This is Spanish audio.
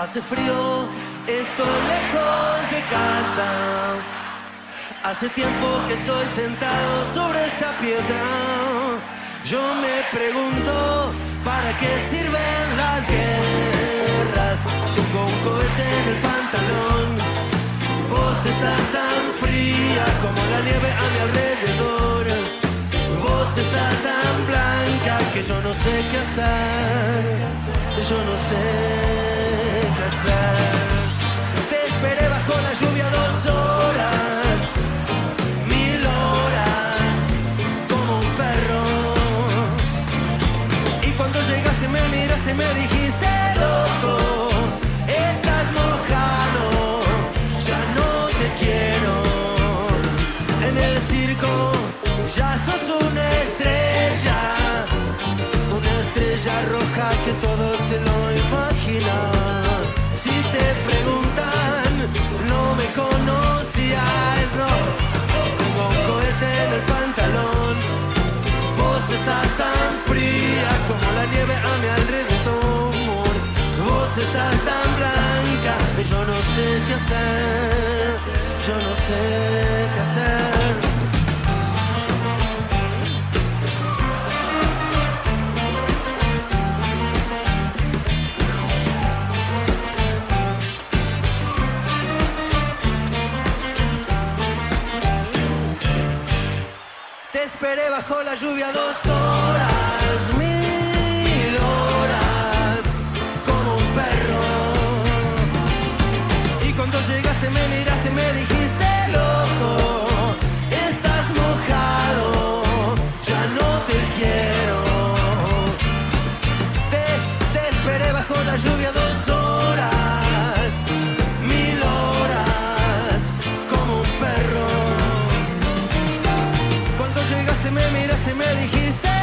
Hace frío, estoy lejos de casa. Hace tiempo que estoy sentado sobre esta piedra. Yo me pregunto, ¿para qué sirven las guerras? Tengo un cohete en el pantalón. Vos estás tan fría como la nieve a mi alrededor. Vos estás tan blanca que yo no sé qué hacer. Yo no sé qué hacer. Te esperé bajo la lluvia 2 horas, 1000 horas, como un perro. Y cuando llegaste me miraste y me dijiste, loco, estás mojado, ya no te quiero. En el circo ya sos una estrella roja que todos se lo imaginan. Si te preguntan, no me conocías, no. Tengo un cohete en el pantalón. Vos estás tan fría como la nieve a mi alrededor. Vos estás tan blanca y yo no sé qué hacer. Yo no sé qué hacer. Esperé bajo la lluvia 2 horas, 1000 horas, como un perro. Y cuando llegaste me miraste y me dijiste, loco, estás mojado, ya no te quiero. Te esperé bajo la lluvia 2 horas, 1000 horas, como un perro. Me miraste y me dijiste,